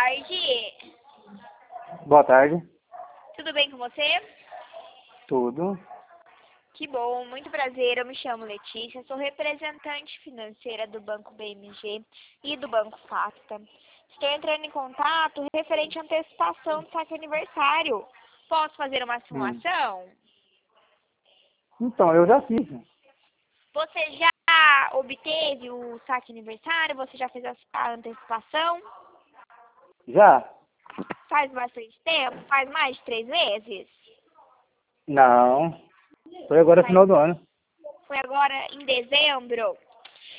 tarde. Boa tarde. Tudo bem com você? Tudo. Que bom, muito prazer. Eu me chamo Letícia, sou representante financeira do Banco BMG e do Banco Facta. Estou entrando em contato referente à antecipação do saque aniversário. Posso fazer uma simulação? Então, eu já fiz. Você já obteve o saque aniversário? Você já fez a antecipação? Já? Faz bastante tempo? Faz mais de 3 meses? Não. Foi agora final do ano. Foi agora em dezembro?